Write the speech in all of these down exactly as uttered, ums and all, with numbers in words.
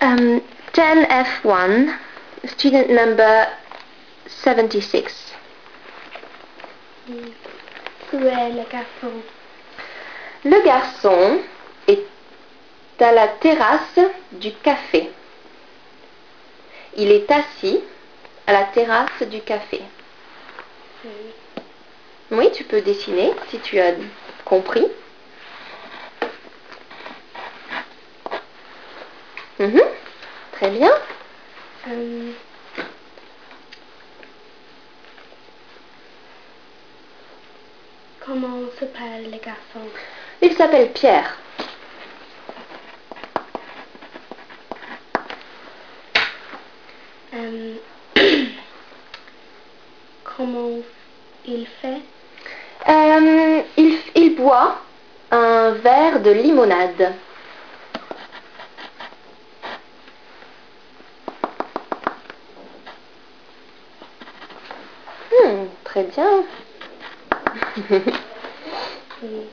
Um, ten F one, student number seventy-six. Où est le garçon? Le garçon est à la terrasse du café. Il est assis à la terrasse du café. Oui. Oui, tu peux dessiner si tu as compris. Mhm. Très bien. Um, comment s'appelle le garçon? Il s'appelle Pierre. Um, comment il fait? Euh, il, il boit un verre de limonade. Hmm, très bien. Oui.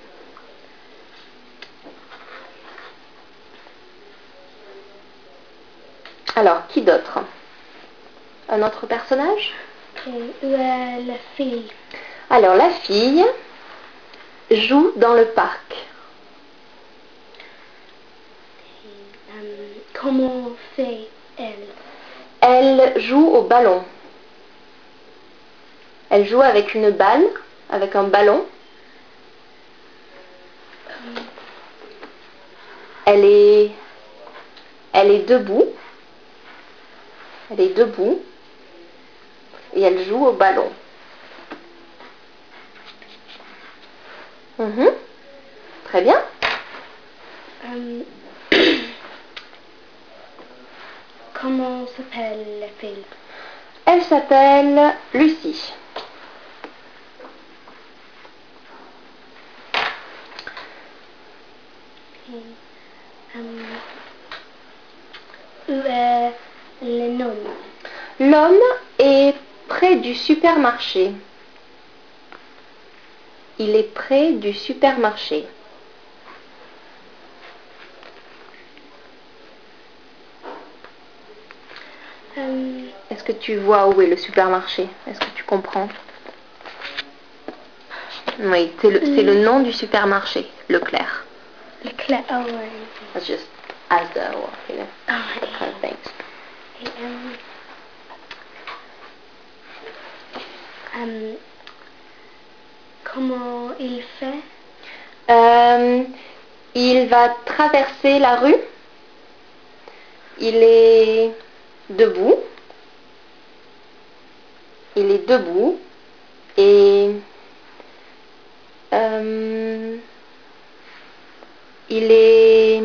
Alors, qui d'autre? Un autre personnage? Et où est la fille? Alors, la fille joue dans le parc. Um, comment fait-elle? Elle joue au ballon. Elle joue avec une balle, avec un ballon. Um, Elle est, elle est debout. Elle est debout. Et elle joue au ballon. Mhm. Très bien. um, comment s'appelle la fille? Elle s'appelle Lucie. Okay. Um, où est le homme? L'homme est près du supermarché. Il est près du supermarché. Um, Est-ce que tu vois où est le supermarché? Est-ce que tu comprends? Oui, c'est le, c'est le nom du supermarché, Leclerc. Leclerc. Oh, right. That's just Asda or, you know, Oh, right. that kind of thing. Okay, um, um, comment il fait? Euh, il va traverser la rue. Il est debout. Il est debout. Et euh, il est...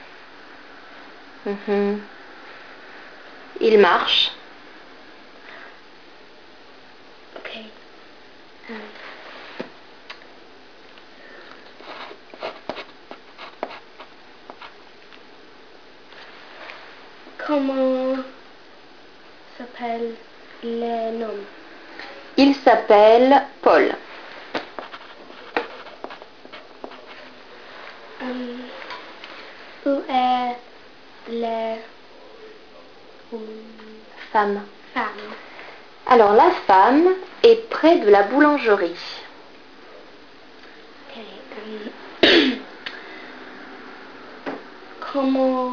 Mhm. Il marche. Okay. Um, comment s'appelle le nom? Il s'appelle Paul. Um, où est la Femme. femme? Alors la femme est près de la boulangerie. Okay. Um, comment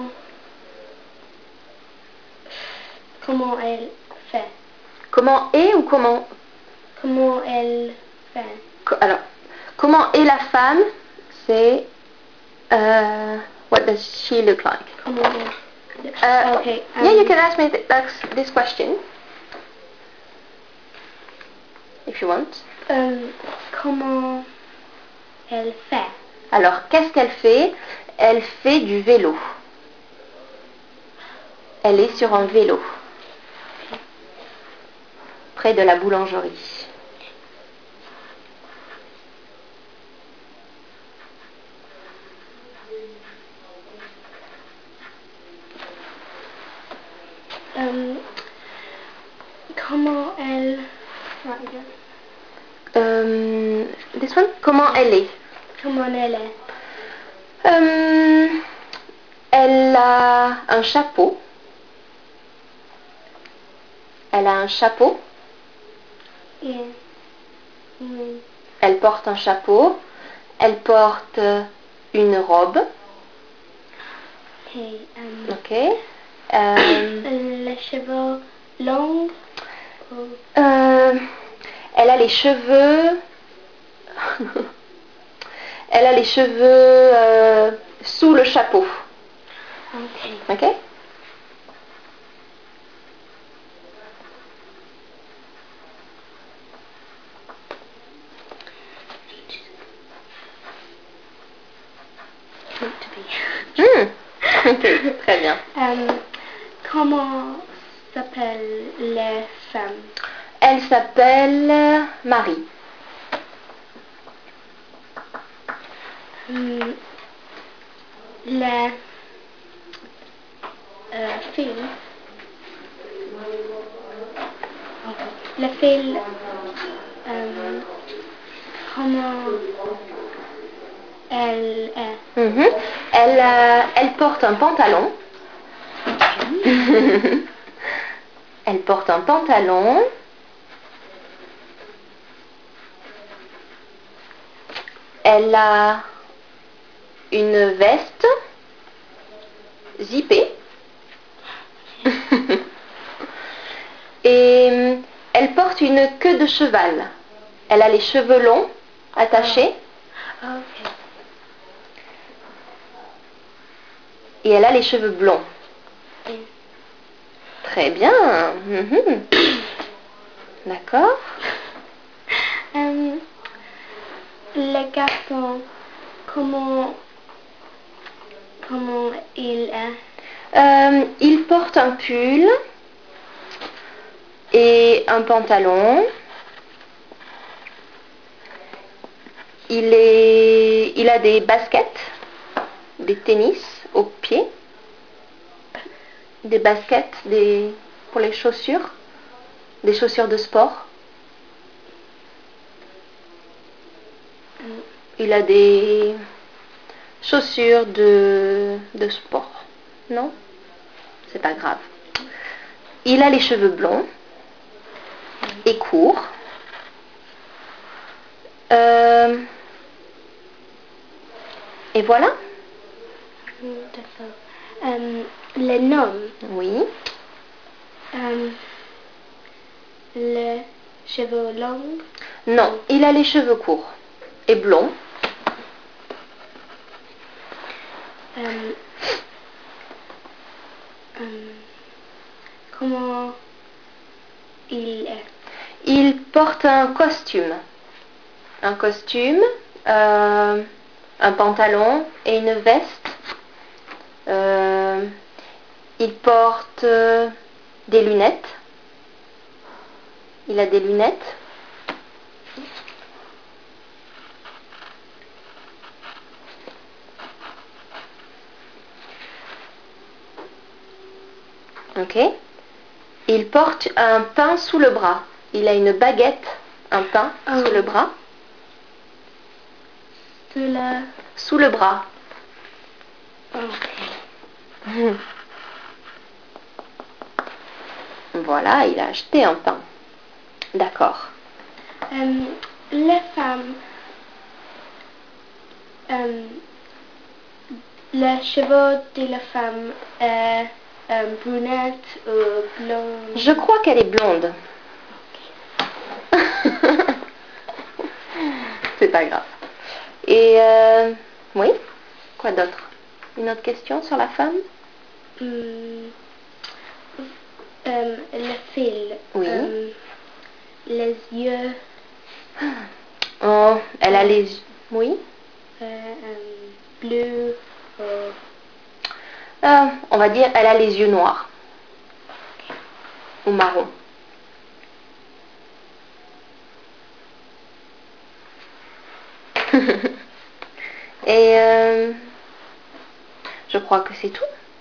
comment elle fait? Comment est ou comment... Comment elle fait? Alors, comment est la femme? C'est... Uh, what does she look like? Comment elle... Uh, Okay. Um, yeah, you can ask me th that's, this question. If you want. um, comment elle fait? Alors, qu'est-ce qu'elle fait? Elle fait du vélo. Elle est sur un vélo. Près de la boulangerie. Um, comment elle... Um, this one? Comment elle est? Comment elle est? Um, elle a a un chapeau. Elle a un chapeau. Yeah. Mm. Elle porte un chapeau. Elle porte une robe. Okay. Um, Ok. Euh, les cheveux longs. Ou... euh, elle a les cheveux. Elle a les cheveux euh, sous le chapeau. Okay. Ok. Want to be. Hmm. Ok, très bien. Um, comment s'appellent les femmes? Elle s'appelle Marie. Um, les euh, filles. Les filles. Um, comment elle est? Mhm. Elle, euh, elle porte un pantalon. Elle porte un pantalon. Elle a une veste zippée. Et elle porte une queue de cheval. Elle a les cheveux longs, attachés. Okay. Et elle a les cheveux blonds. Et, Très bien. Mhm. D'accord. um, les garçons, comment comment il est? Euh, il porte un pull et un pantalon. Il, est, il a des baskets, des tennis aux pieds, des baskets des, pour les chaussures, des chaussures de sport. Um, Il a des chaussures de, de sport. Non? C'est pas grave. Il a les cheveux blonds et courts. Euh, et voilà. d'accord. Um, les noms, Oui. um, les cheveux longs. Non, il a les cheveux courts et blonds. Um, um, comment il est? Il porte un costume. Un costume, euh, un pantalon et une veste. Euh, il porte euh, des lunettes. Il a des lunettes. Ok. Il porte un pain sous le bras. Il a une baguette, un pain Oh. sous le bras. Sous le... Sous le bras. Okay. Voilà, il a acheté un pain. D'accord. Um, les femmes, um, les cheveux de la femme est um, brunette ou blonde? Je crois qu'elle est blonde. C'est pas grave. Et euh, oui, quoi d'autre? Une autre question sur la femme? Hmm. Um, les fils, Oui. um, les yeux, Oh, elle a les... Oui. euh, um, bleus, ou... Euh, on va dire, elle a les yeux noirs. Ou marron. Et euh, je crois que c'est tout.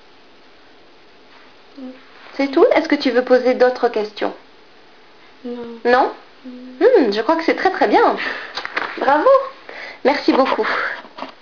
Mm. C'est tout? Est-ce que tu veux poser d'autres questions? Non. Non? Mm. Hmm, je crois que c'est très très bien. Bravo. Merci beaucoup.